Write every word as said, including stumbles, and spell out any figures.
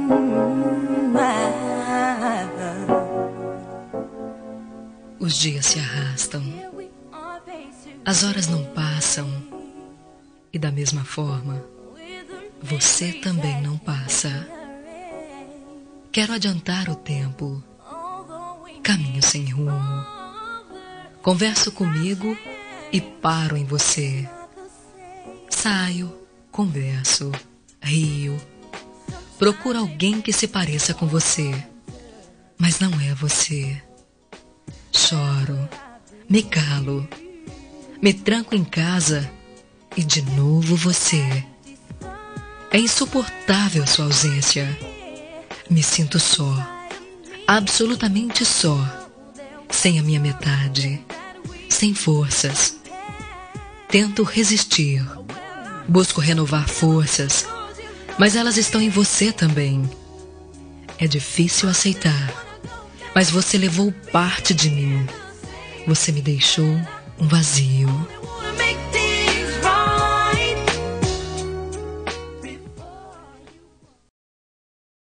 Os dias se arrastam, as horas não passam, e da mesma forma, você também não passa. Quero adiantar o tempo, caminho sem rumo, converso comigo e paro em você. Saio, converso, rio, procuro alguém que se pareça com você, mas não é você. Choro, me calo, me tranco em casa e de novo você. É insuportável sua ausência. Me sinto só, absolutamente só, sem a minha metade, sem forças. Tento resistir, busco renovar forças, mas elas estão em você também. É difícil aceitar, mas você levou parte de mim. Você me deixou um vazio.